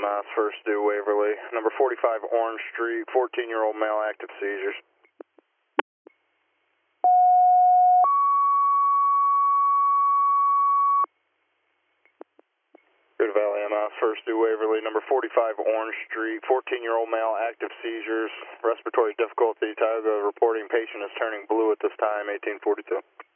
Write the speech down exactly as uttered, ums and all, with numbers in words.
M S, first due Waverly. Number forty-five Orange Street, fourteen-year-old male, active seizures. Good Valley M S, first due Waverly. Number forty-five Orange Street, fourteen-year-old male, active seizures, respiratory difficulty. Tioga reporting patient is turning blue at this time, eighteen forty-two.